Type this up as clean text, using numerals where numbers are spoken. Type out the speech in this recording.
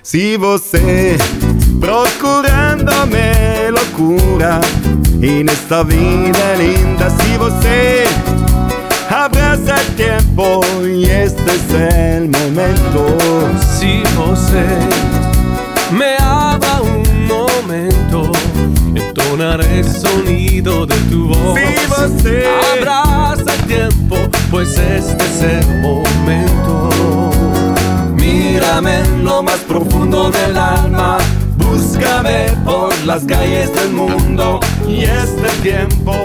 Se você procurando-me loucura e nesta vida linda, se você abraça el tiempo y este es el momento. Si você me habla un momento, entonaré el sonido de tu voz. Si você abraza el tiempo, pues este es el momento. Mírame en lo más profundo del alma, búscame por las calles del mundo, y este tiempo